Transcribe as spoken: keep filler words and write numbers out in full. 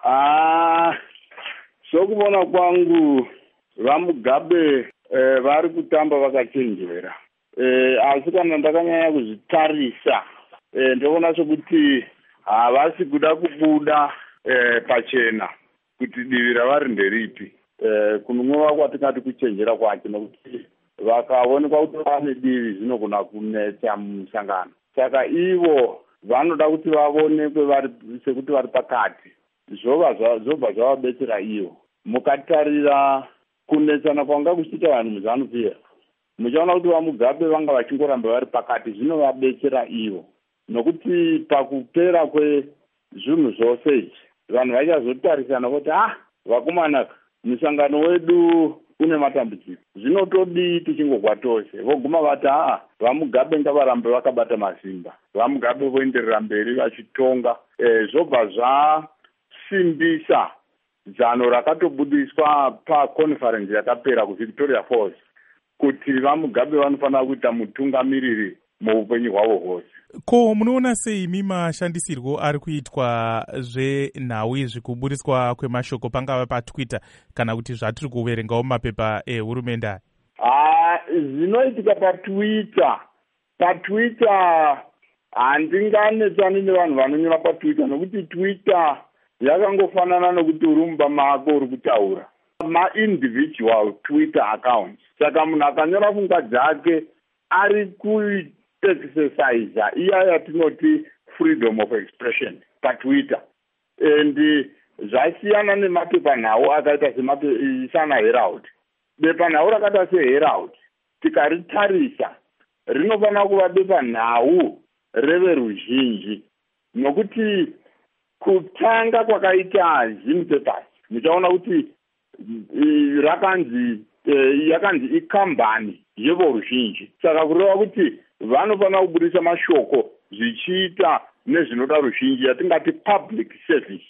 Ah, sokubona kwangu vaMugabe eh, vari kutamba vakachenjera. Eh, asi kana ndakanyanya kuzvitarisa eh, ndoona sokuti havasi kuda kubuda eh, pachena kuti divi ravari nderipi. Eh, kunongova kwatingati kuchenjera kwacho nokuti vakaonekwa kuti vane divi zvinogona kunetsa musangano. Saka ivo vanoda kuti vaonekwe vari sekuti vari pakati. Zvobva zvobva zvavabetsera ivo. Mukatarira kunetsana kwanga kuchiita vanhu muZANU-PF, muchaona kuti vaMugabe vanga vachingoramba vari pakati. Zvinovabetsera ivo nokuti pakupera kwezvinhu zvose izvi vanhu vachazotarisana kuti ah, vakomana musangano wedu une matambudziko, zvinotodii tichingogwa tose. Voguma vati aa, vaMugabe ngavarambe vakabata mazimba, vaMugabe voenderera mberi vachitonga. E, zvobva zvasimbisa zano rakatobudiswa paconference yakapera kuVictoria Falls kuti vaMugabe vanofanira kuita mutungamiriri muupenyu hwavo hwose. Ko munoona sei imi mashandisirwo ari kuitwa zvenhau izvi, kuburiswa kwemashoko pangava paTwitter kana kuti zvatiri kuverengawo mumapepa ehurumende aya? Ah, zvinoitika paTwitter. PaTwitter handinganetsani nevanhu vanonyora paTwitter nokuti Twitter yakangofanana nokuti uri mumba mako uri kutaura. Ma-individual Twitter accounts. Saka munhu akanyora pfungwa dzake ari kuexercise iya yatinoti freedom of expression paTwitter. And zvasiyana nemapepanhau akaita sana Herald. Bepanhau rakaita seHerald tikaritarisa rinofanira kuva bepanhau reveruzhinji, nokuti kutanga kwakaita Zim Papers muchaona kuti rakanzi yakanzi ikambani yevoruzhinji. Saka kureva kuti vanofanira kubudisa mashoko zvichiita nezvinoda ruzhinji, yatingati public service.